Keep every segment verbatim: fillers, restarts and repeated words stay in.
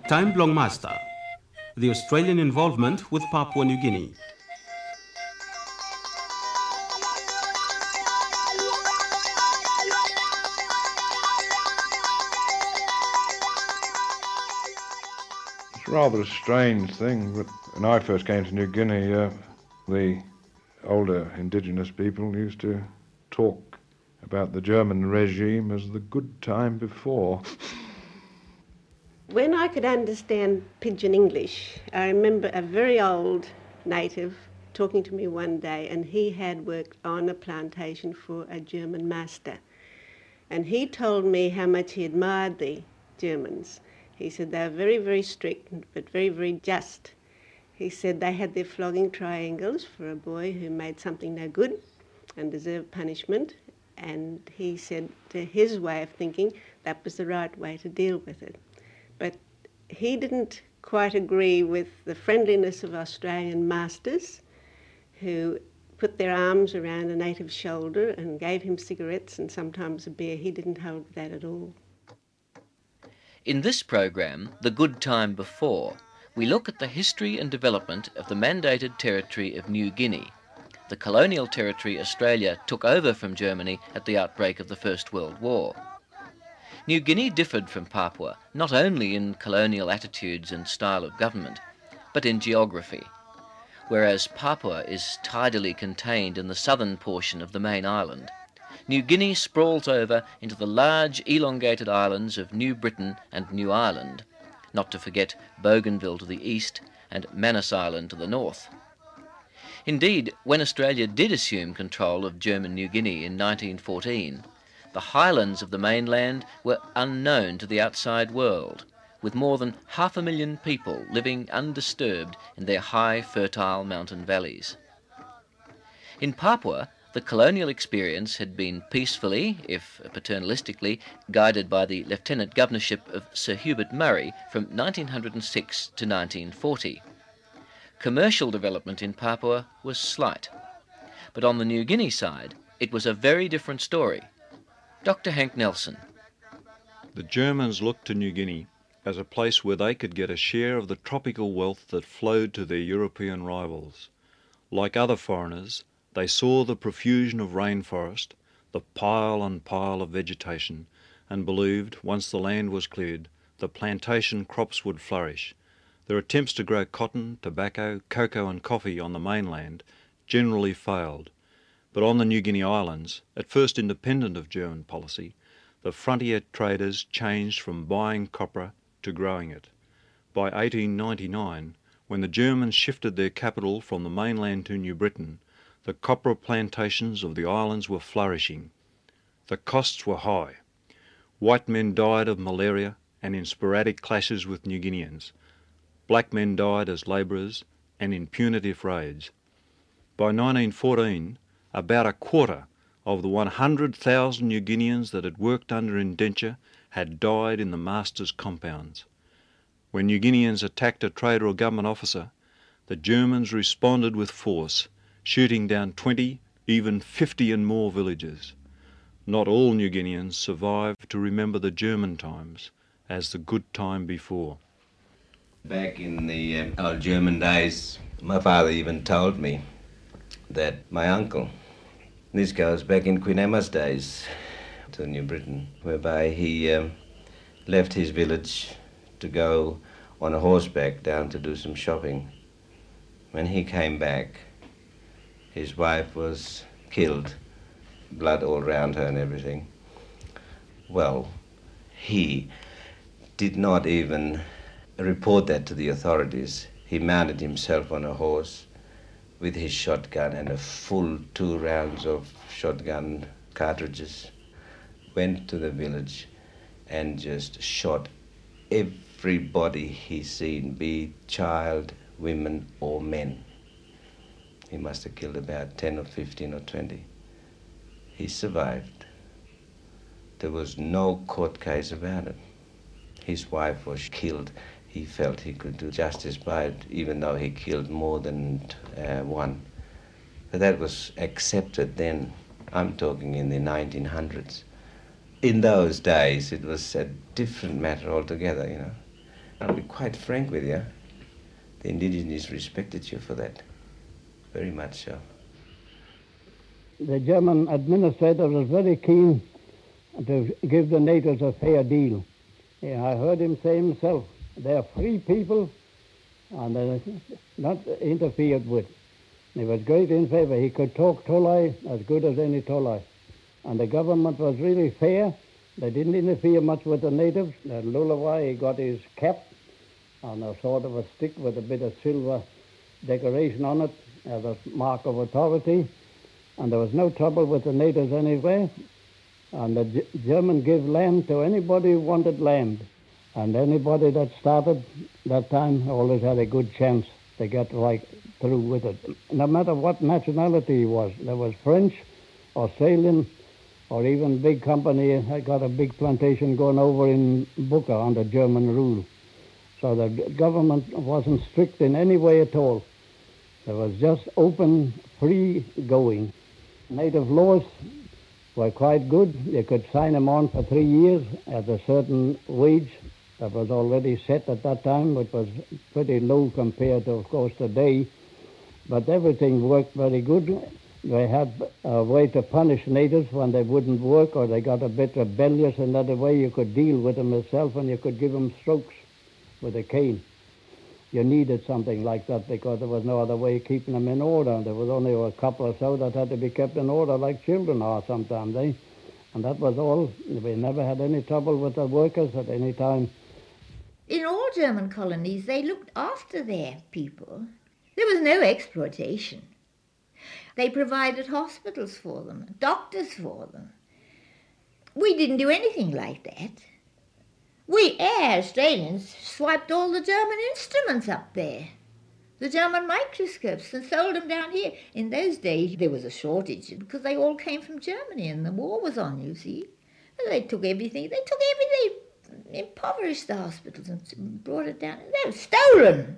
Time Long Master, the Australian involvement with Papua New Guinea. It's rather a strange thing, but when I first came to New Guinea, uh, the older indigenous people used to talk about the German regime as the good time before. When I could understand Pidgin English, I remember a very old native talking to me one day, and he had worked on a plantation for a German master. And he told me how much he admired the Germans. He said they were very, very strict, but very, very just. He said they had their flogging triangles for a boy who made something no good and deserved punishment. And he said, to his way of thinking, that was the right way to deal with it. But he didn't quite agree with the friendliness of Australian masters who put their arms around a native's shoulder and gave him cigarettes and sometimes a beer. He didn't hold that at all. In this program, The Good Time Before, we look at the history and development of the mandated territory of New Guinea, the colonial territory Australia took over from Germany at the outbreak of the First World War. New Guinea differed from Papua not only in colonial attitudes and style of government, but in geography. Whereas Papua is tidally contained in the southern portion of the main island, New Guinea sprawls over into the large elongated islands of New Britain and New Ireland, not to forget Bougainville to the east and Manus Island to the north. Indeed, when Australia did assume control of German New Guinea in nineteen fourteen, the highlands of the mainland were unknown to the outside world, with more than half a million people living undisturbed in their high, fertile mountain valleys. In Papua, the colonial experience had been peacefully, if paternalistically, guided by the lieutenant governorship of Sir Hubert Murray from nineteen oh six to nineteen forty. Commercial development in Papua was slight, but on the New Guinea side, it was a very different story. Doctor Hank Nelson. The Germans looked to New Guinea as a place where they could get a share of the tropical wealth that flowed to their European rivals. Like other foreigners, they saw the profusion of rainforest, the pile and pile of vegetation, and believed, once the land was cleared, the plantation crops would flourish. Their attempts to grow cotton, tobacco, cocoa and coffee on the mainland generally failed. But on the New Guinea Islands, at first independent of German policy, the frontier traders changed from buying copra to growing it. By eighteen ninety-nine, when the Germans shifted their capital from the mainland to New Britain, the copra plantations of the islands were flourishing. The costs were high. White men died of malaria and in sporadic clashes with New Guineans. Black men died as labourers and in punitive raids. By nineteen fourteen, about a quarter of the one hundred thousand New Guineans that had worked under indenture had died in the masters' compounds. When New Guineans attacked a trader or government officer, the Germans responded with force, shooting down twenty, even fifty and more villages. Not all New Guineans survived to remember the German times as the good time before. Back in the uh, old German days, my father even told me that my uncle, this goes back in Queen Emma's days to New Britain, whereby he um, left his village to go on a horseback down to do some shopping. When he came back, his wife was killed, blood all around her and everything. Well, he did not even report that to the authorities. He mounted himself on a horse with his shotgun and a full two rounds of shotgun cartridges, went to the village and just shot everybody he seen, be it child, women or men. He must have killed about ten or fifteen or twenty. He survived. There was no court case about it. His wife was killed. He felt he could do justice by it, even though he killed more than uh, one. But that was accepted then. I'm talking in the nineteen hundreds. In those days, it was a different matter altogether, you know. I'll be quite frank with you. The indigenous respected you for that. Very much so. The German administrator was very keen to give the natives a fair deal. Yeah, I heard him say himself, they're free people and they're not interfered with. He was great in favor. He could talk Tolai as good as any Tolai. And the government was really fair. They didn't interfere much with the natives. At Lulawai, he got his cap on a sort of a stick with a bit of silver decoration on it as a mark of authority. And there was no trouble with the natives anywhere. And the G- German gave land to anybody who wanted land. And anybody that started that time always had a good chance to get right through with it. No matter what nationality he was. There was French, Australian, or even big company had got a big plantation going over in Buka under German rule. So the g- government wasn't strict in any way at all. There was just open, free going. Native laws were quite good. You could sign them on for three years at a certain wage that was already set at that time, which was pretty low compared to, of course, today. But everything worked very good. They had a way to punish natives when they wouldn't work or they got a bit rebellious. Another way you could deal with them yourself and you could give them strokes with a cane. You needed something like that because there was no other way of keeping them in order. There was only a couple or so that had to be kept in order like children are sometimes, eh? And that was all. We never had any trouble with the workers at any time. In all German colonies, they looked after their people. There was no exploitation. They provided hospitals for them, doctors for them. We didn't do anything like that. We, as Australians, swiped all the German instruments up there, the German microscopes, and sold them down here. In those days, there was a shortage because they all came from Germany and the war was on, you see. And they took everything. They took everything, impoverished the hospitals and brought it down. They were stolen.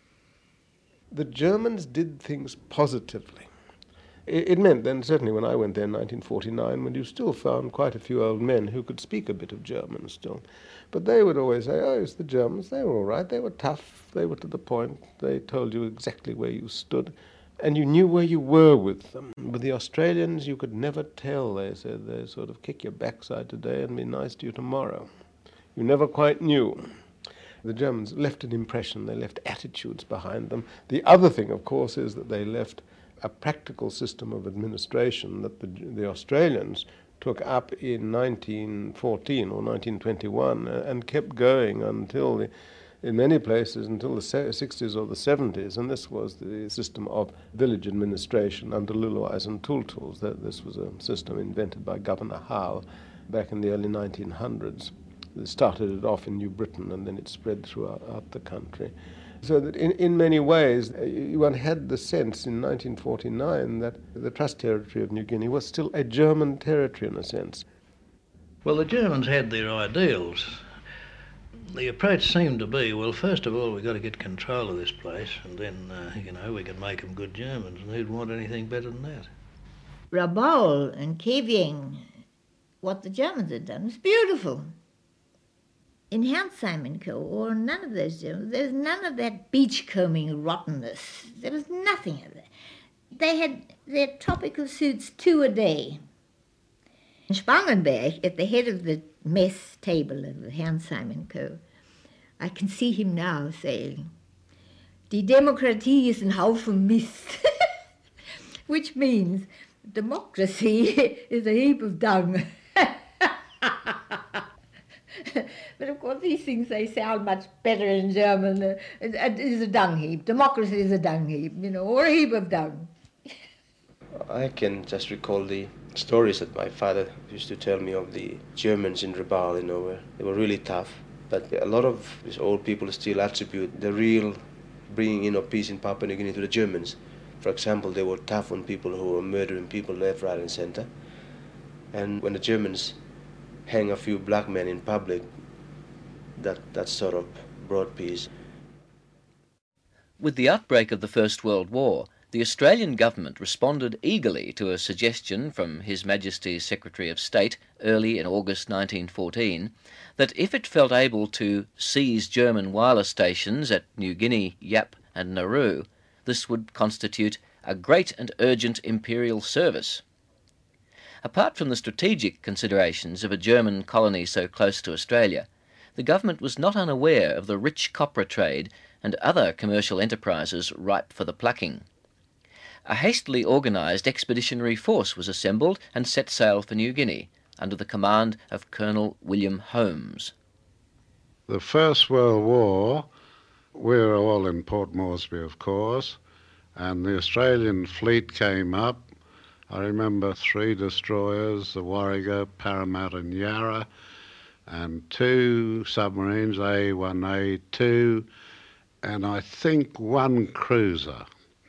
The Germans did things positively. It meant then, certainly when I went there in nineteen forty-nine, when you still found quite a few old men who could speak a bit of German still. But they would always say, oh, it's the Germans, they were all right, they were tough, they were to the point, they told you exactly where you stood, and you knew where you were with them. With the Australians, you could never tell, they said, they sort of kick your backside today and be nice to you tomorrow. You never quite knew. The Germans left an impression, they left attitudes behind them. The other thing, of course, is that they left a practical system of administration that the, the Australians took up in nineteen fourteen or nineteen twenty-one uh, and kept going until, the, in many places, until the sixties or the seventies, and this was the system of village administration under Luluais and Tultuls. That This was a system invented by Governor Howe back in the early nineteen hundreds. They started it off in New Britain and then it spread throughout the country. So that in, in many ways, one had the sense in nineteen forty-nine that the Trust Territory of New Guinea was still a German territory in a sense. Well, the Germans had their ideals. The approach seemed to be, well, first of all, we've got to get control of this place, and then, uh, you know, we can make them good Germans, and who'd want anything better than that? Rabaul and Kevieng, what the Germans had done was beautiful. In Herrnsheim and Co., or none of those Germans, there was none of that beachcombing rottenness. There was nothing of that. They had their tropical suits two a day. Spangenberg, at the head of the mess table of Herrnsheim and Co., I can see him now saying, Die Demokratie ist ein Haufen Mist, which means democracy is a heap of dung. But of course these things, they sound much better in German. Uh, it, it is a dung heap. Democracy is a dung heap, you know, or a heap of dung. I can just recall the stories that my father used to tell me of the Germans in Rabaul, you know, where they were really tough. But a lot of these old people still attribute the real bringing in of peace in Papua New Guinea to the Germans. For example, they were tough on people who were murdering people left, right, and center. And when the Germans hang a few black men in public, that, that sort of brought peace. With the outbreak of the First World War, The Australian government responded eagerly to a suggestion from His Majesty's Secretary of State early in August nineteen fourteen that if it felt able to seize German wireless stations at New Guinea, Yap and Nauru, this would constitute a great and urgent imperial service. Apart from the strategic considerations of a German colony so close to Australia, the government was not unaware of the rich copra trade and other commercial enterprises ripe for the plucking. A hastily organised expeditionary force was assembled and set sail for New Guinea, under the command of Colonel William Holmes. The First World War, we were all in Port Moresby, of course, and the Australian fleet came up. I remember three destroyers, the Warrego, Parramatta and Yarra, and two submarines, A one, A two, and I think one cruiser.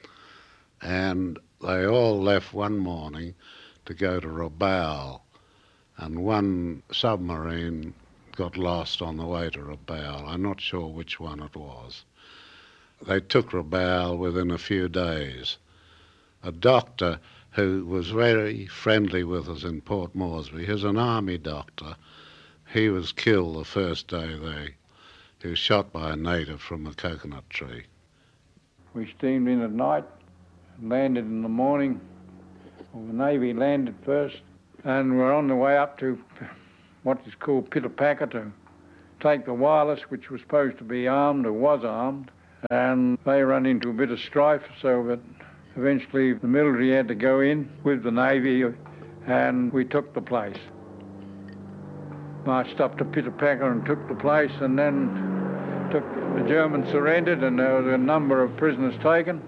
And they all left one morning to go to Rabaul, and one submarine got lost on the way to Rabaul. I'm not sure which one it was. They took Rabaul within a few days. A doctor who was very friendly with us in Port Moresby, he was an army doctor, he was killed the first day there. He was shot by a native from a coconut tree. We steamed in at night, landed in the morning. Well, the Navy landed first, and we're on the way up to what is called Pitapaka to take the wireless, which was supposed to be armed or was armed, and they run into a bit of strife, so that eventually the military had to go in with the Navy, and we took the place. Marched up to Pitapaka and took the place, and then took the Germans surrendered, and there was a number of prisoners taken.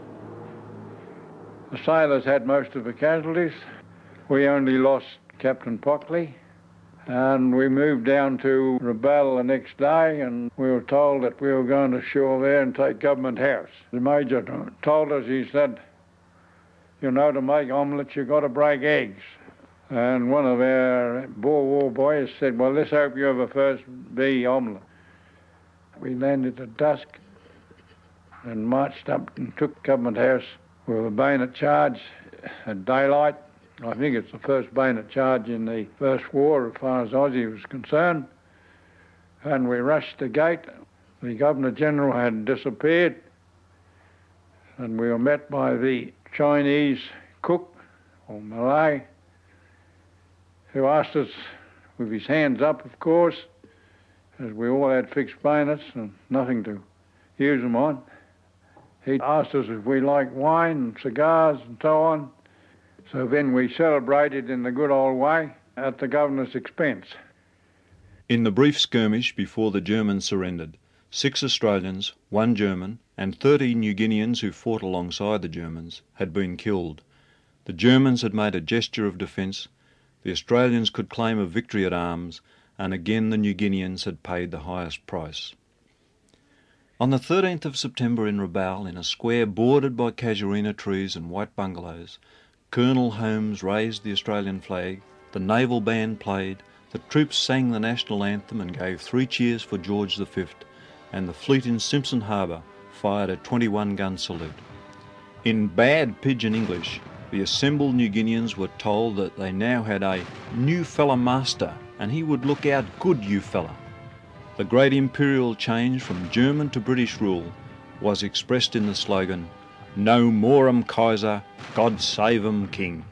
The sailors had most of the casualties. We only lost Captain Pockley, and we moved down to Rabaul the next day, and we were told that we were going to shore there and take Government House. The Major told us, he said, you know, to make omelettes you've got to break eggs. And one of our Boer War boys said, well, let's hope you have a first B omelette. We landed at dusk and marched up and took Government House with a bayonet charge at daylight. I think it's the first bayonet charge in the First War as far as Aussie was concerned. And we rushed the gate. The Governor-General had disappeared, and we were met by the Chinese cook, or Malay, who asked us, with his hands up, of course, as we all had fixed bayonets and nothing to use them on. He asked us if we liked wine and cigars and so on. So then we celebrated in the good old way at the governor's expense. In the brief skirmish before the Germans surrendered, six Australians, one German, and thirty New Guineans who fought alongside the Germans had been killed. The Germans had made a gesture of defence, the Australians could claim a victory at arms, and again the New Guineans had paid the highest price. On the thirteenth of September in Rabaul, in a square bordered by casuarina trees and white bungalows, Colonel Holmes raised the Australian flag, the naval band played, the troops sang the national anthem and gave three cheers for George the Fifth, and the fleet in Simpson Harbour fired a twenty-one gun salute. In bad pidgin English, the assembled New Guineans were told that they now had a new fella master, and he would look out good, you fella. The great imperial change from German to British rule was expressed in the slogan, No Morem Kaiser, God Save 'em King.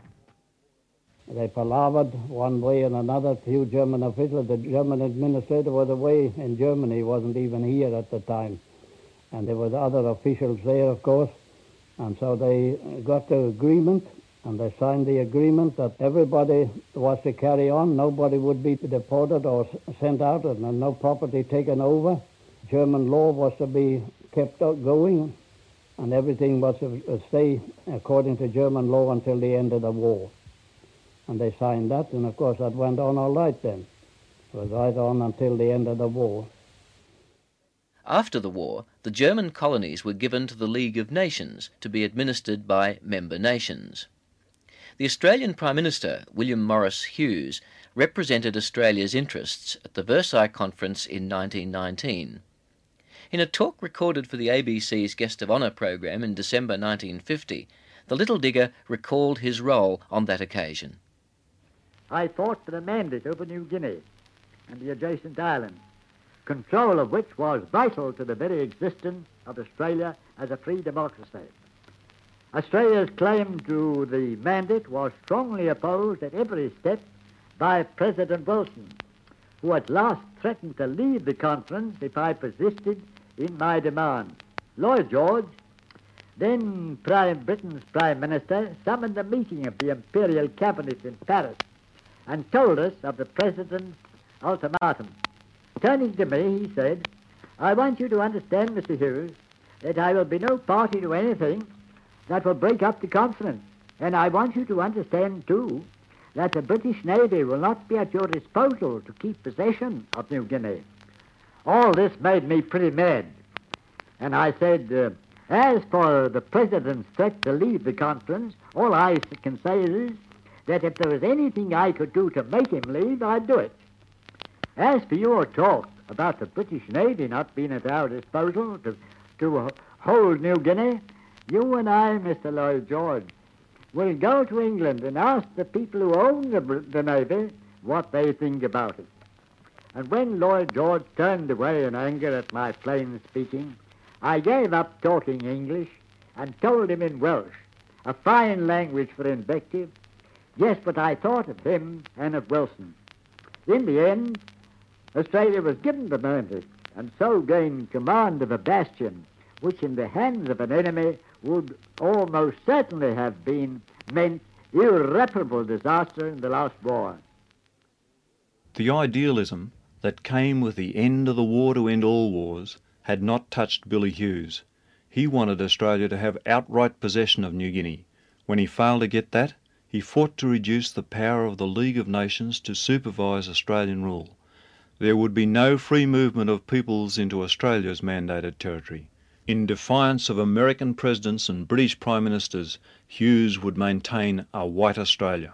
They palavered one way and another. A few German officials, the German administrator was away in Germany, wasn't even here at the time. And there were other officials there, of course. And so they got the agreement, and they signed the agreement that everybody was to carry on. Nobody would be deported or sent out, and no property taken over. German law was to be kept going, and everything was to stay according to German law until the end of the war. And they signed that, and of course that went on all right then. It was right on until the end of the war. After the war, the German colonies were given to the League of Nations to be administered by member nations. The Australian Prime Minister, William Morris Hughes, represented Australia's interests at the Versailles Conference in nineteen nineteen. In a talk recorded for the A B C's Guest of Honour program in December nineteen fifty, the little digger recalled his role on that occasion. I fought for the mandate over New Guinea and the adjacent islands, control of which was vital to the very existence of Australia as a free democracy. Australia's claim to the mandate was strongly opposed at every step by President Wilson, who at last threatened to leave the conference if I persisted in my demands. Lloyd George, then Prime Britain's Prime Minister, summoned a meeting of the Imperial Cabinet in Paris and told us of the President's ultimatum. Turning to me, he said, "I want you to understand, Mister Hughes, that I will be no party to anything that will break up the conference. And I want you to understand, too, that the British Navy will not be at your disposal to keep possession of New Guinea." All this made me pretty mad. And I said, uh, as for the President's threat to leave the conference, all I can say is that if there was anything I could do to make him leave, I'd do it. As for your talk about the British Navy not being at our disposal to, to hold New Guinea, you and I, Mister Lloyd George, will go to England and ask the people who own the, the Navy what they think about it. And when Lloyd George turned away in anger at my plain speaking, I gave up talking English and told him in Welsh, a fine language for invective, just what I thought of him and of Wilson. In the end, Australia was given the mandate and so gained command of a bastion which in the hands of an enemy would almost certainly have been meant irreparable disaster in the last war. The idealism that came with the end of the war to end all wars had not touched Billy Hughes. He wanted Australia to have outright possession of New Guinea. When he failed to get that, he fought to reduce the power of the League of Nations to supervise Australian rule. There would be no free movement of peoples into Australia's mandated territory. In defiance of American presidents and British prime ministers, Hughes would maintain a white Australia.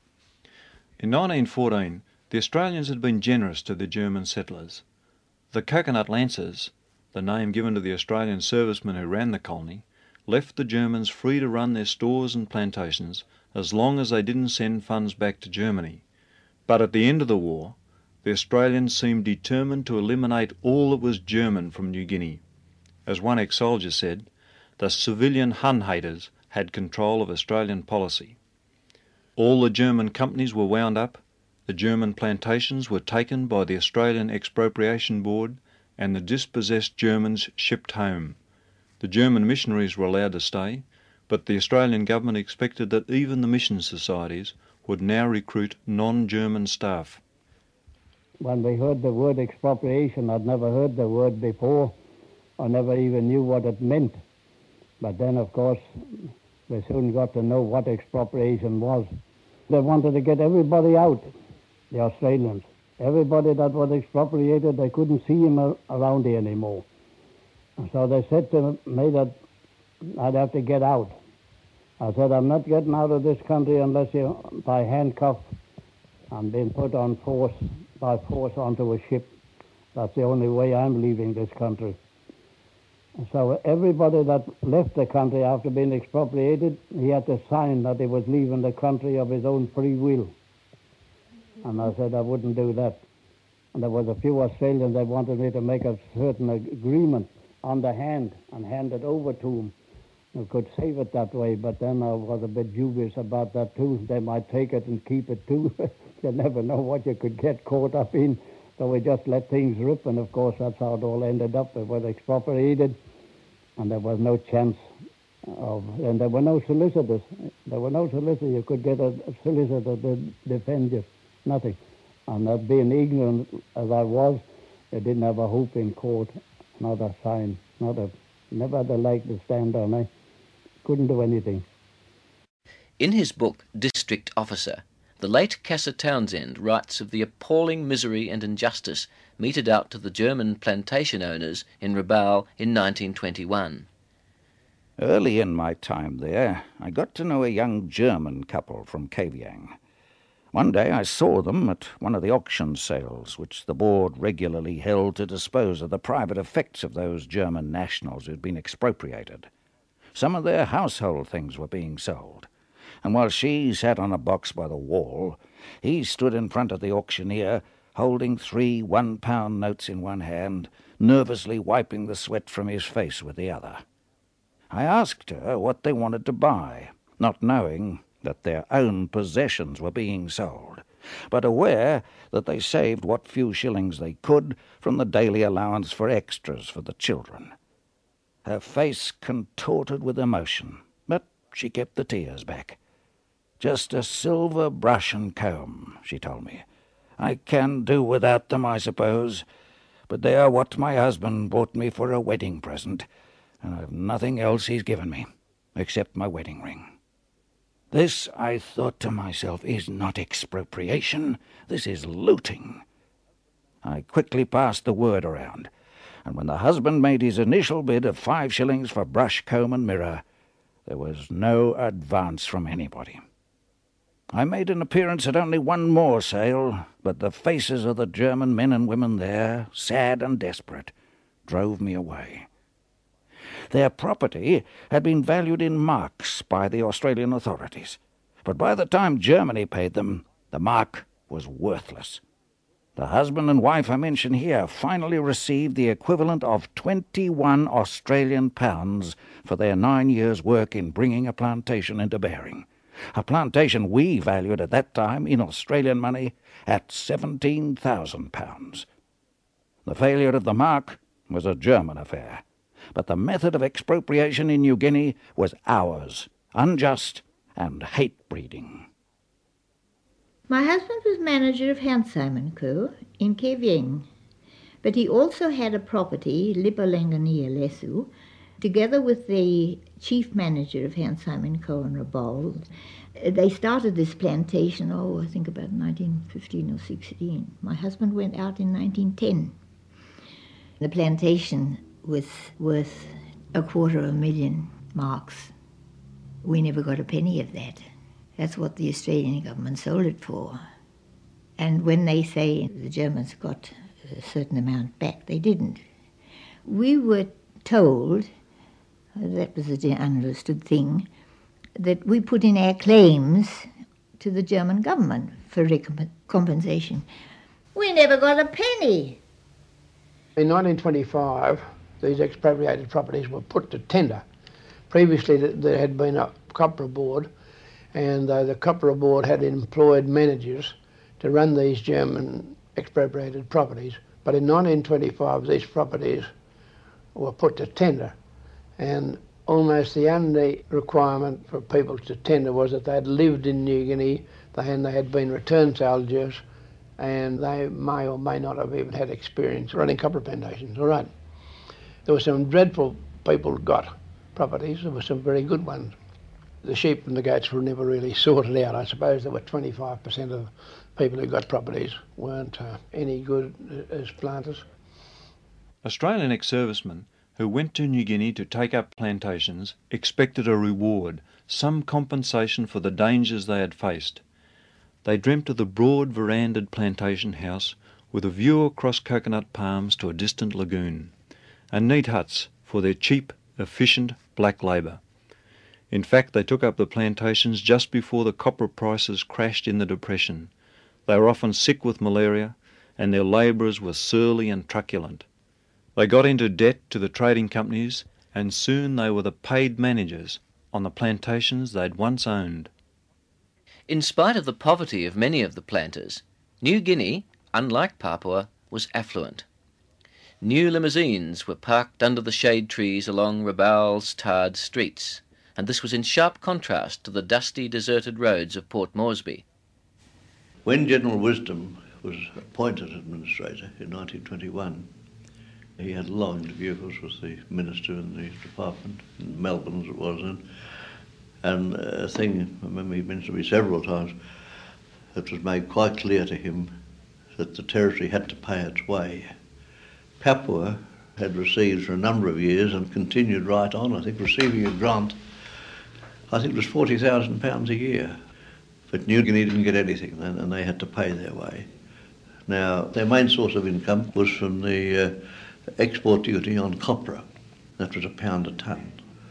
In nineteen fourteen, the Australians had been generous to the German settlers. The Coconut Lancers, the name given to the Australian servicemen who ran the colony, left the Germans free to run their stores and plantations as long as they didn't send funds back to Germany. But at the end of the war, the Australians seemed determined to eliminate all that was German from New Guinea. As one ex-soldier said, the civilian Hun haters had control of Australian policy. All the German companies were wound up, the German plantations were taken by the Australian Expropriation Board, and the dispossessed Germans shipped home. The German missionaries were allowed to stay, but the Australian government expected that even the mission societies would now recruit non-German staff. When we heard the word expropriation, I'd never heard the word before. I never even knew what it meant. But then, of course, we soon got to know what expropriation was. They wanted to get everybody out, the Australians. Everybody that was expropriated, they couldn't see him around here anymore. And so they said to me that I'd have to get out. I said, I'm not getting out of this country unless you, by handcuff, I'm being put on force, by force onto a ship. That's the only way I'm leaving this country. And so everybody that left the country after being expropriated, he had to sign that he was leaving the country of his own free will. And I said I wouldn't do that. And there was a few Australians that wanted me to make a certain agreement on the hand and hand it over to them. I could save it that way, but then I was a bit dubious about that too. They might take it and keep it too. You never know what you could get caught up in. So we just let things rip, and of course that's how it all ended up. It was expropriated, and there was no chance of, and there were no solicitors. There were no solicitors. You could get a, a solicitor to defend you. Nothing. And that being ignorant as I was, I didn't have a hope in court, not a sign, not a, never had a leg to stand on. I couldn't do anything. In his book, District Officer, the late Cassar Townsend writes of the appalling misery and injustice meted out to the German plantation owners in Rabaul in nineteen twenty-one. Early in my time there, I got to know a young German couple from Kavieng. One day I saw them at one of the auction sales which the board regularly held to dispose of the private effects of those German nationals who had been expropriated. Some of their household things were being sold, and while she sat on a box by the wall, he stood in front of the auctioneer, holding three one-pound notes in one hand, nervously wiping the sweat from his face with the other. I asked her what they wanted to buy, not knowing that their own possessions were being sold, but aware that they saved what few shillings they could from the daily allowance for extras for the children. Her face contorted with emotion, but she kept the tears back. "Just a silver brush and comb," she told me. "I can do without them, I suppose, but they are what my husband bought me for a wedding present, and I've nothing else he's given me, except my wedding ring." This, I thought to myself, is not expropriation. This is looting. I quickly passed the word around, and when the husband made his initial bid of five shillings for brush, comb, and mirror, there was no advance from anybody. I made an appearance at only one more sale, but the faces of the German men and women there, sad and desperate, drove me away. Their property had been valued in marks by the Australian authorities, but by the time Germany paid them, the mark was worthless. The husband and wife I mention here finally received the equivalent of twenty-one Australian pounds for their nine years' work in bringing a plantation into bearing, a plantation we valued at that time in Australian money at seventeen thousand pounds. The failure of the mark was a German affair, but the method of expropriation in New Guinea was ours, unjust and hate-breeding. My husband was manager of Hansheim and Co. in Ke Vieng, but he also had a property, Lipalengania Lesu, together with the chief manager of Hansheim and Co. in Rabaul. They started this plantation, oh, I think about nineteen fifteen or sixteen. My husband went out in nineteen ten. The plantation was worth a quarter of a million marks. We never got a penny of that. That's what the Australian government sold it for. And when they say the Germans got a certain amount back, they didn't. We were told, that was the understood thing, that we put in our claims to the German government for recomp- compensation. We never got a penny. In nineteen twenty-five, these expropriated properties were put to tender. Previously, there had been a copra board, and uh, the copra board had employed managers to run these German expropriated properties. But in nineteen twenty-five, these properties were put to tender, and almost the only requirement for people to tender was that they had lived in New Guinea, and they had been return soldiers, and they may or may not have even had experience running copra plantations. All right. There were some dreadful people who got properties. There were some very good ones. The sheep and the goats were never really sorted out. I suppose there were twenty-five percent of people who got properties weren't uh, any good as planters. Australian ex-servicemen who went to New Guinea to take up plantations expected a reward, some compensation for the dangers they had faced. They dreamt of the broad verandahed plantation house with a view across coconut palms to a distant lagoon, and neat huts for their cheap, efficient black labour. In fact, they took up the plantations just before the copra prices crashed in the Depression. They were often sick with malaria, and their labourers were surly and truculent. They got into debt to the trading companies, and soon they were the paid managers on the plantations they'd once owned. In spite of the poverty of many of the planters, New Guinea, unlike Papua, was affluent. New limousines were parked under the shade trees along Rabaul's tarred streets, and this was in sharp contrast to the dusty, deserted roads of Port Moresby. When General Wisdom was appointed administrator in nineteen twenty-one, he had long interviews with the minister in the department, in Melbourne as it was then, and a thing, I remember he mentioned to me several times, it was made quite clear to him that the territory had to pay its way. Papua had received for a number of years and continued right on, I think, receiving a grant, I think it was forty thousand pounds a year But New Guinea didn't get anything then, and they had to pay their way. Now, their main source of income was from the uh, export duty on copra. That was a pound a tonne.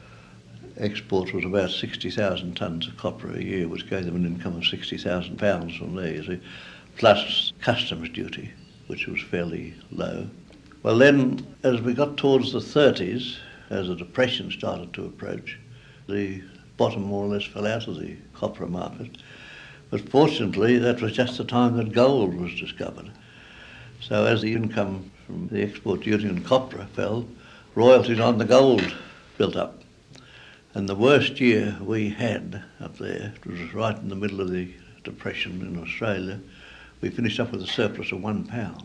Export was about sixty thousand tonnes of copra a year, which gave them an income of sixty thousand pounds from there, you see, plus customs duty, which was fairly low. Well then, as we got towards the thirties, as the Depression started to approach, the bottom more or less fell out of the copra market. But fortunately, that was just the time that gold was discovered. So as the income from the export duty on copra fell, royalties on the gold built up. And the worst year we had up there, it was right in the middle of the Depression in Australia, we finished up with a surplus of one pound.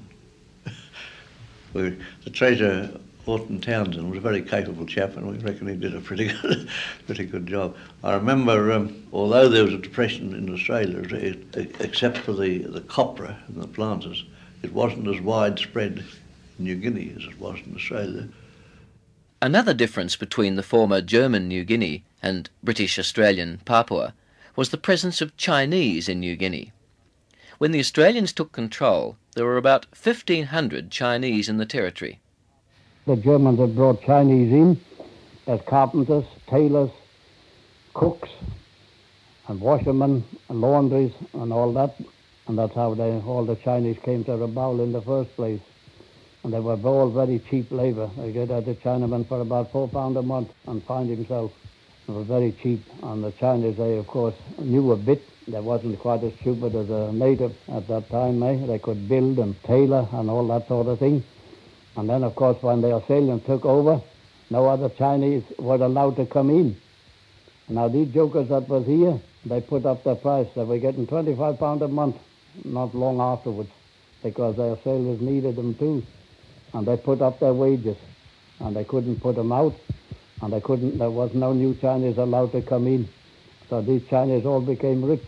we, the Treasurer, Orton Townsend, was a very capable chap, and we reckon he did a pretty good, pretty good job. I remember, um, although there was a depression in Australia, it, except for the, the copra and the planters, it wasn't as widespread in New Guinea as it was in Australia. Another difference between the former German New Guinea and British Australian Papua was the presence of Chinese in New Guinea. When the Australians took control, there were about fifteen hundred Chinese in the territory. The Germans had brought Chinese in as carpenters, tailors, cooks, and washermen, and laundries, and all that. And that's how they, all the Chinese came to Rabaul in the first place. And they were all very cheap labour. They get at the Chinaman for about four pounds a month and find himself. They were very cheap. And the Chinese, they of course knew a bit. They wasn't quite as stupid as a native at that time. Eh? They could build and tailor and all that sort of thing. And then of course when the Australians took over, no other Chinese were allowed to come in. Now these jokers that was here, they put up their price. They were getting twenty-five pounds a month not long afterwards, because the Australians needed them too. And they put up their wages, and they couldn't put them out, and they couldn't, there was no new Chinese allowed to come in. So these Chinese all became rich.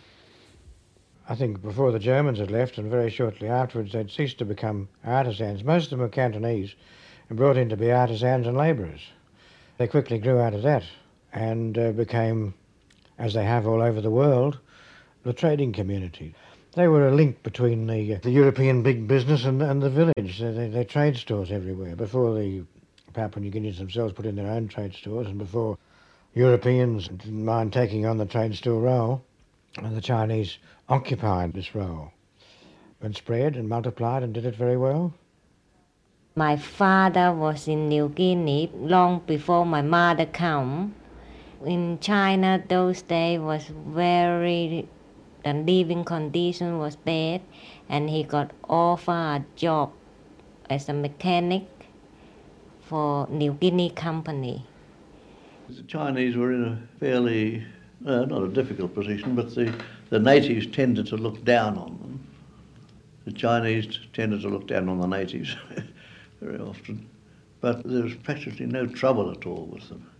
I think before the Germans had left, and very shortly afterwards, they'd ceased to become artisans. Most of them were Cantonese and brought in to be artisans and labourers. They quickly grew out of that and uh, became, as they have all over the world, the trading community. They were a link between the, uh, the European big business and, and the village. They, they, they trade stores everywhere. Before the Papua New Guineans themselves put in their own trade stores, and before Europeans didn't mind taking on the trade store role, and the Chinese occupied this role and spread and multiplied and did it very well. My father was in New Guinea long before my mother came. In China, those days was very... the living condition was bad, and he got offered a job as a mechanic for New Guinea company. The Chinese were in a fairly, uh, not a difficult position, but the, the natives tended to look down on them. The Chinese tended to look down on the natives very often, but there was practically no trouble at all with them.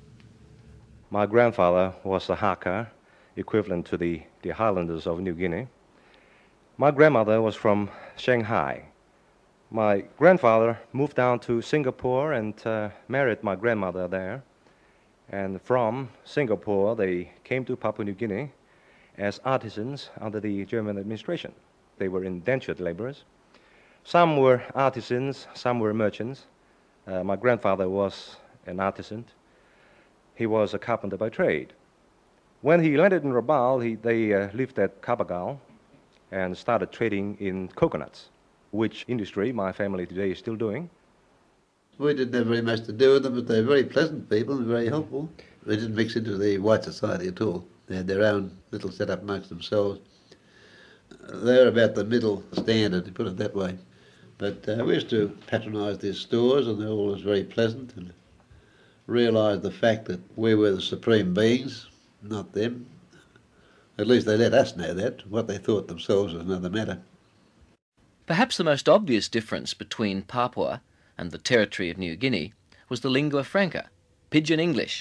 My grandfather was a Hakka, equivalent to the, the Highlanders of New Guinea. My grandmother was from Shanghai. My grandfather moved down to Singapore and uh, married my grandmother there. And from Singapore, they came to Papua New Guinea as artisans under the German administration. They were indentured laborers. Some were artisans, some were merchants. Uh, my grandfather was an artisan. He was a carpenter by trade. When he landed in Rabaul, he, they uh, lived at Kabagal and started trading in coconuts, which industry my family today is still doing. We didn't have very much to do with them, but they were very pleasant people and very helpful. They didn't mix into the white society at all. They had their own little setup amongst themselves. They were about the middle standard, to put it that way. But uh, we used to patronise their stores, and they were always very pleasant, and realised the fact that we were the supreme beings, not them. At least they let us know that. What they thought themselves was another matter. Perhaps the most obvious difference between Papua and the territory of New Guinea was the lingua franca, Pidgin English.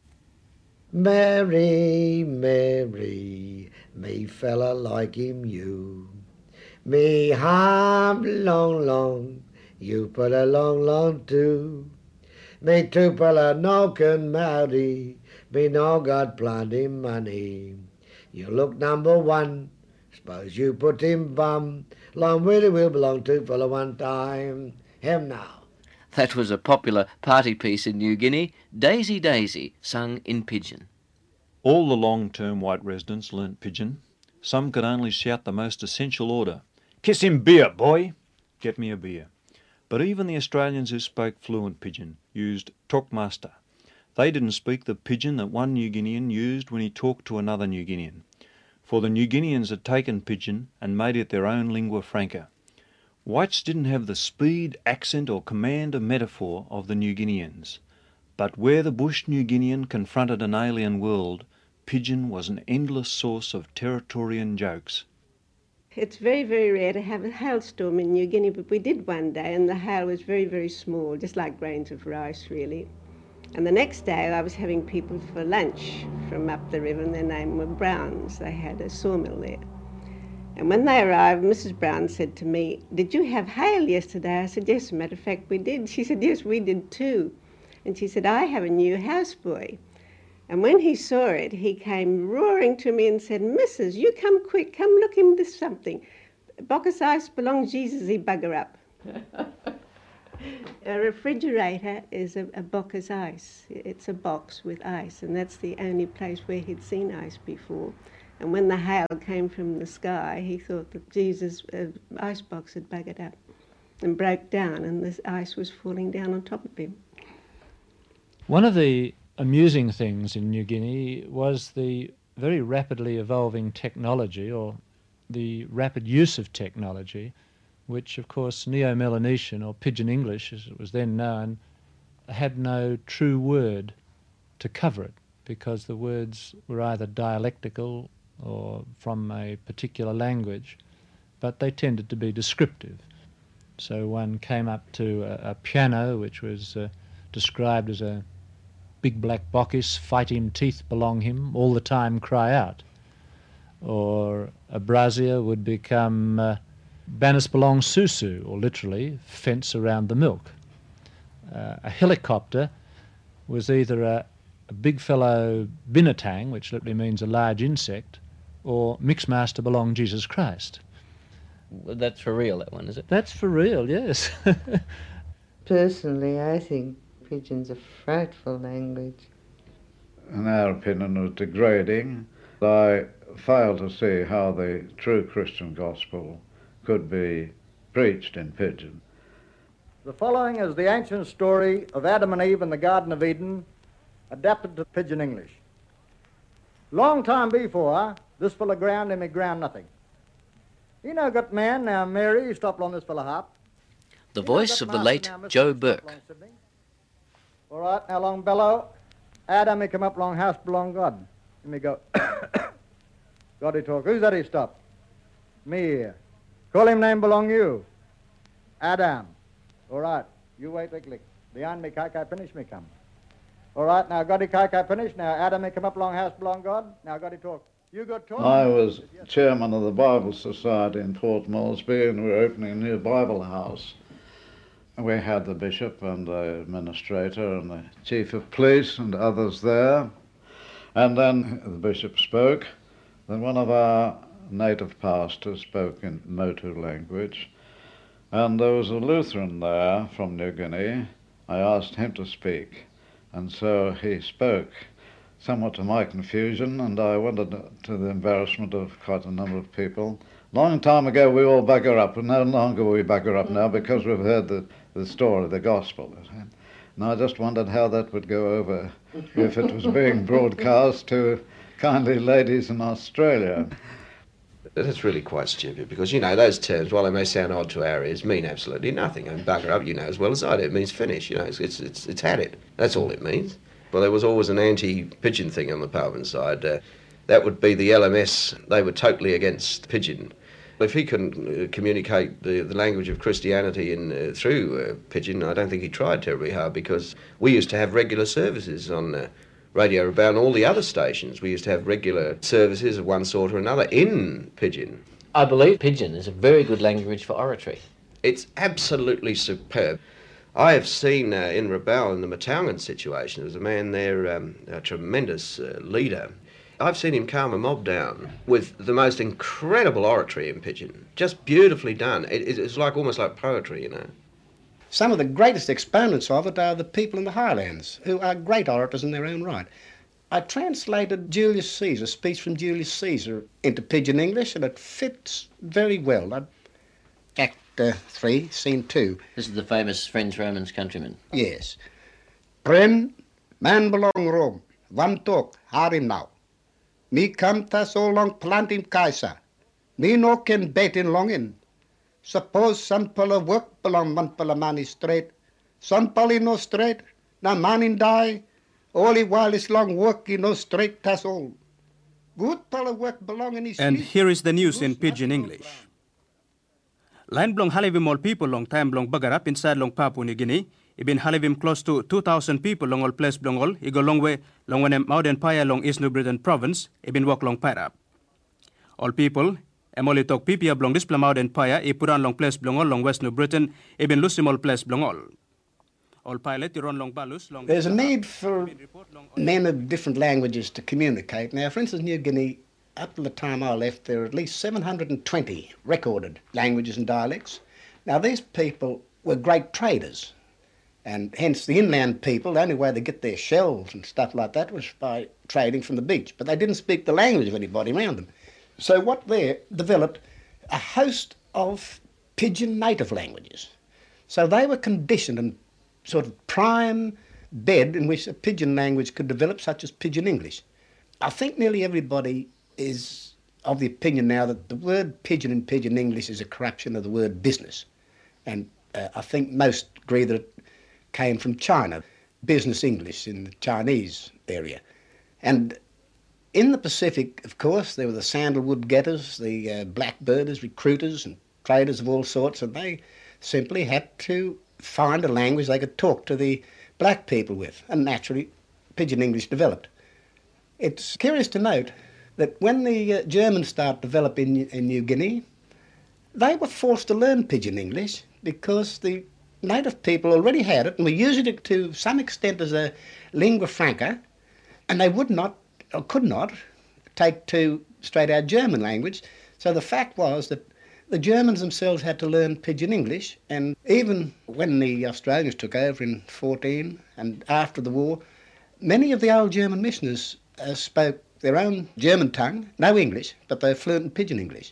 Mary, Mary, me fella like him you. Me ham long, long, you put a long, long too. Me tupala no can marry, me no got plenty money. You look number one. Suppose you put him bum. Long really will belong to for one time. Him now. That was a popular party piece in New Guinea, Daisy Daisy, sung in pidgin. All the long-term white residents learnt pidgin. Some could only shout the most essential order. Kiss him beer, boy! Get me a beer. But even the Australians who spoke fluent pidgin used talkmaster. They didn't speak the pidgin that one New Guinean used when he talked to another New Guinean, for the New Guineans had taken pidgin and made it their own lingua franca. Whites didn't have the speed, accent or command of metaphor of the New Guineans, but where the bush New Guinean confronted an alien world, pidgin was an endless source of Territorian jokes. It's very, very rare to have a hailstorm in New Guinea, but we did one day, and the hail was very, very small, just like grains of rice, really. And the next day I was having people for lunch from up the river, and their name were Browns. They had a sawmill there. And when they arrived, Missus Brown said to me, "Did you have hail yesterday?" I said, "Yes, as a matter of fact, we did." She said, "Yes, we did too." And she said, "I have a new houseboy." And when he saw it, he came roaring to me and said, "Missus, you come quick, come look him this something. Bockus ice belongs Jesus, he bugger up." A refrigerator is a, a Bockus ice. It's a box with ice, and that's the only place where he'd seen ice before. And when the hail came from the sky, he thought that Jesus' uh, icebox had buggered up and broke down, and this ice was falling down on top of him. One of the amusing things in New Guinea was the very rapidly evolving technology, or the rapid use of technology, which of course Neo-Melanesian, or Pidgin English as it was then known, had no true word to cover it, because the words were either dialectical or from a particular language, but they tended to be descriptive. So one came up to a, a piano which was uh, described as a big black bockish, fight him, teeth belong him, all the time cry out. Or a brazier would become uh, Banis belong susu, or literally fence around the milk. Uh, a helicopter was either a, a big fellow binatang, which literally means a large insect, or Mixmaster belong Jesus Christ. That's for real, that one, is it? That's for real, yes. Personally, I think Pidgin's a frightful language. In our opinion, it was degrading. I fail to see how the true Christian gospel could be preached in Pidgin. The following is the ancient story of Adam and Eve in the Garden of Eden, adapted to Pidgin English. Long time before, this full of ground and me ground nothing. You know, got man, now Mary, you stop along this full of hop. The voice of the late Joe Burke. All right, now long bellow, Adam, he come up long house belong God. Let me go. God, he talk. Who's that he stop? Me here. Call him name belong you. Adam. All right, you wait a click. Behind me, kai kai finish me come. All right, now God, he kai kai finish. Now Adam, he come up long house belong God. Now God, he talk. You got talk. I was chairman of the Bible Society in Port Moresby, and we were opening a new Bible house. We had the bishop and the administrator and the chief of police and others there. And then the bishop spoke. Then one of our native pastors spoke in Motu language. And there was a Lutheran there from New Guinea. I asked him to speak. And so he spoke, somewhat to my confusion, and I wondered, to the embarrassment of quite a number of people. Long time ago we all bugger up, and no longer we bugger up now because we've heard the, the story, the gospel. And I just wondered how that would go over if it was being broadcast to kindly ladies in Australia. That's really quite stupid because, you know, those terms, while they may sound odd to our ears, mean absolutely nothing. And bugger up, you know as well as I do, it means finish, you know, it's, it's, it's, it's had it. That's all it means. Well, there was always an anti-Pidgin thing on the Parliament side. Uh, that would be the L M S. They were totally against Pidgin. If he couldn't uh, communicate the, the language of Christianity in, uh, through uh, Pidgin, I don't think he tried terribly hard, because we used to have regular services on uh, Radio Rabaul and all the other stations. We used to have regular services of one sort or another in Pidgin. I believe Pidgin is a very good language for oratory. It's absolutely superb. I have seen uh, in Rabaul, in the Matalgan situation, there was a man there, um, a tremendous uh, leader. I've seen him calm a mob down with the most incredible oratory in Pidgin. Just beautifully done. It, it's like almost like poetry, you know. Some of the greatest exponents of it are the people in the Highlands, who are great orators in their own right. I translated Julius Caesar, speech from Julius Caesar, into Pidgin English, and it fits very well. I'd, act uh, three, scene two. This is the famous Friends, Romans, Countrymen. Yes. Friend, man belong Rome, one talk, harim now. Me come ta so long plant him Kaiser. Me no can bet in longin. Suppose some pala work belong one pala man is straight. Some pala no straight, na man in die. Only while is long work he no straight tas all. Good pala work belong in his And here is the news in Pidgin English. Line blong halivim all people long time blong bagarap inside long Papua New Guinea. Ibin halivim close to two thousand people long all place blong all. Igo long way long when Mountain Paya long East New Britain province. Ibin walk long Parap. All people, emoli talk pipia blong this Mountain Paya. I put on long place blong all long West New Britain. Ibin lusim all place blong all. All pilot run long balus long. There's a need for men of different languages to communicate. Now, for instance, New Guinea, up to the time I left, there were at least seven hundred twenty recorded languages and dialects. Now, these people were great traders, and hence the inland people, the only way they get their shells and stuff like that was by trading from the beach, but they didn't speak the language of anybody around them. So what there developed a host of Pidgin native languages. So they were conditioned and sort of prime bed in which a Pidgin language could develop, such as Pidgin English. I think nearly everybody is of the opinion now that the word Pidgin in Pidgin English is a corruption of the word business. And uh, I think most agree that it came from China, business English in the Chinese area. And in the Pacific, of course, there were the sandalwood getters, the uh, blackbirders, recruiters and traders of all sorts, and they simply had to find a language they could talk to the black people with, and naturally Pidgin English developed. It's curious to note that when the uh, Germans started developing in New Guinea, they were forced to learn Pidgin English because the native people already had it and were using it to some extent as a lingua franca, and they would not, or could not, take to straight-out German language. So the fact was that the Germans themselves had to learn Pidgin English, and even when the Australians took over in fourteen and after the war, many of the old German missioners uh, spoke their own German tongue, no English, but they were fluent in Pidgin English.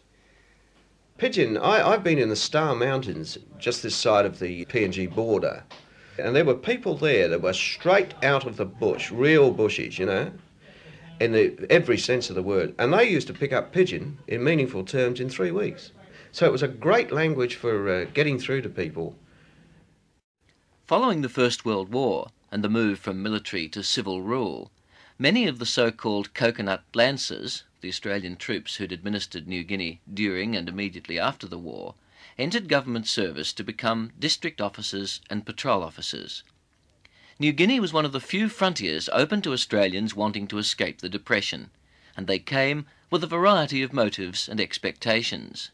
Pidgin, I, I've been in the Star Mountains, just this side of the P N G border, and there were people there that were straight out of the bush, real bushies, you know, in the, every sense of the word, and they used to pick up Pidgin in meaningful terms in three weeks. So it was a great language for uh, getting through to people. Following the First World War and the move from military to civil rule, many of the so-called coconut lancers, the Australian troops who'd administered New Guinea during and immediately after the war, entered government service to become district officers and patrol officers. New Guinea was one of the few frontiers open to Australians wanting to escape the Depression, and they came with a variety of motives and expectations.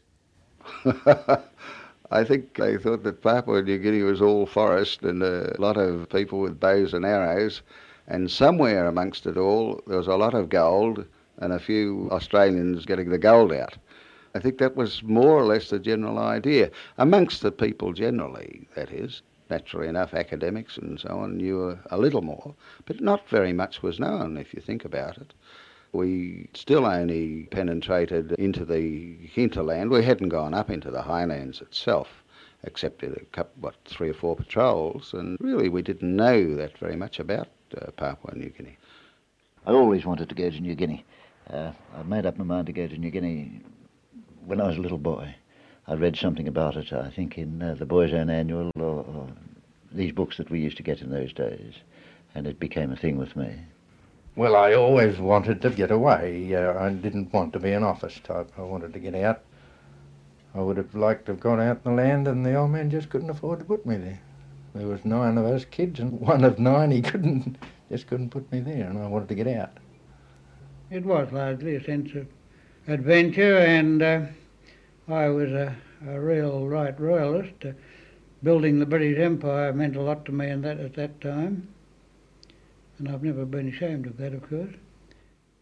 I think they thought that Papua New Guinea was all forest and a lot of people with bows and arrows, and somewhere amongst it all there was a lot of gold and a few Australians getting the gold out. I think that was more or less the general idea, amongst the people generally, that is. Naturally enough, academics and so on knew a, a little more, but not very much was known if you think about it. We still only penetrated into the hinterland. We hadn't gone up into the highlands itself, except in a couple, what, three or four patrols, and really we didn't know that very much about uh, Papua New Guinea. I always wanted to go to New Guinea. Uh, I made up my mind to go to New Guinea when I was a little boy. I read something about it, I think, in uh, the Boy's Own Annual, or, or these books that we used to get in those days, and it became a thing with me. Well, I always wanted to get away. Uh, I didn't want to be an office type. I wanted to get out. I would have liked to have gone out in the land, and the old man just couldn't afford to put me there. There was nine of us kids, and one of nine, he couldn't, just couldn't put me there, and I wanted to get out. It was largely a sense of adventure, and uh, I was a, a real right royalist. Uh, building the British Empire meant a lot to me in that, at that time. And I've never been ashamed of that, of course.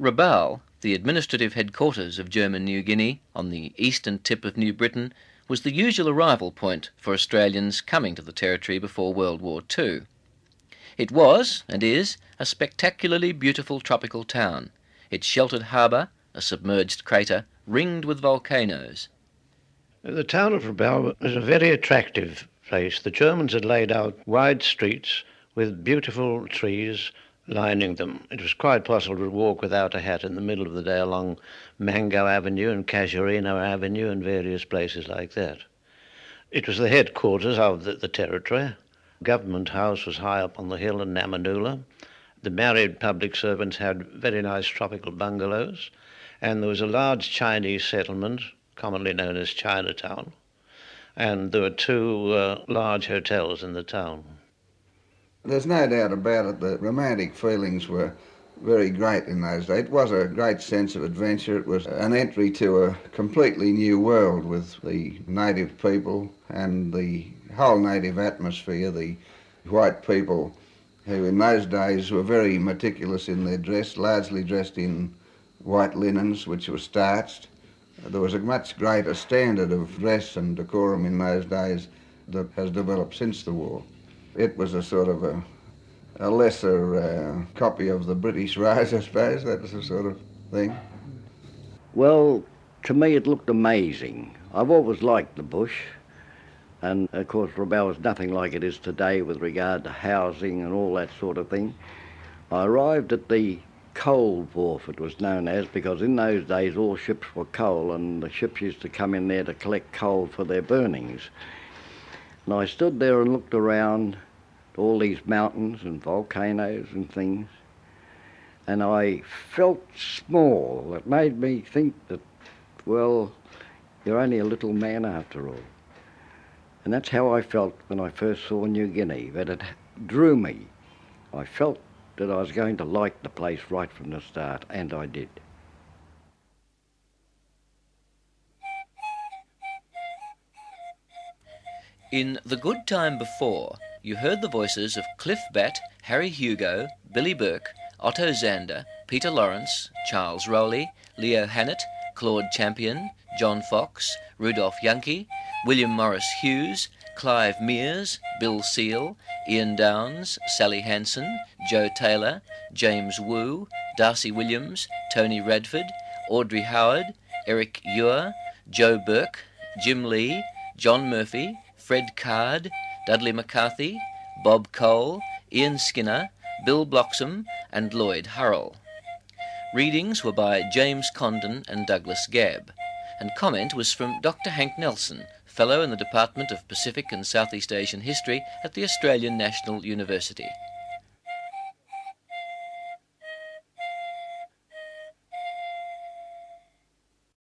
Rabaul, the administrative headquarters of German New Guinea on the eastern tip of New Britain, was the usual arrival point for Australians coming to the territory before World War Two. It was, and is, a spectacularly beautiful tropical town. Its sheltered harbour, a submerged crater, ringed with volcanoes. The town of Rabaul was a very attractive place. The Germans had laid out wide streets with beautiful trees lining them. It was quite possible to walk without a hat in the middle of the day along Mango Avenue and Casuarino Avenue and various places like that. It was the headquarters of the, the territory. Government House was high up on the hill in Namanula. The married public servants had very nice tropical bungalows, and there was a large Chinese settlement, commonly known as Chinatown, and there were two uh, large hotels in the town. There's no doubt about it that romantic feelings were very great in those days. It was a great sense of adventure. It was an entry to a completely new world with the native people and the whole native atmosphere, the white people who in those days were very meticulous in their dress, largely dressed in white linens which were starched. There was a much greater standard of dress and decorum in those days that has developed since the war. It was a sort of a, a lesser uh, copy of the British Rose, I suppose. That was the sort of thing. Well, to me it looked amazing. I've always liked the bush, and of course Rabaul is nothing like it is today with regard to housing and all that sort of thing. I arrived at the coal wharf, it was known as, because in those days all ships were coal and the ships used to come in there to collect coal for their burnings. And I stood there and looked around at all these mountains and volcanoes and things, and I felt small. It made me think that, well, you're only a little man after all. And that's how I felt when I first saw New Guinea, that it drew me. I felt that I was going to like the place right from the start, and I did. In The Good Time Before, you heard the voices of Cliff Batt, Harry Hugo, Billy Burke, Otto Zander, Peter Lawrence, Charles Rowley, Leo Hannett, Claude Champion, John Fox, Rudolph Yankee, William Morris Hughes, Clive Mears, Bill Seal, Ian Downs, Sally Hanson, Joe Taylor, James Wu, Darcy Williams, Tony Radford, Audrey Howard, Eric Ewer, Joe Burke, Jim Lee, John Murphy, Fred Card, Dudley McCarthy, Bob Cole, Ian Skinner, Bill Bloxham and Lloyd Hurrell. Readings were by James Condon and Douglas Gabb, and comment was from Doctor Hank Nelson, Fellow in the Department of Pacific and Southeast Asian History at the Australian National University.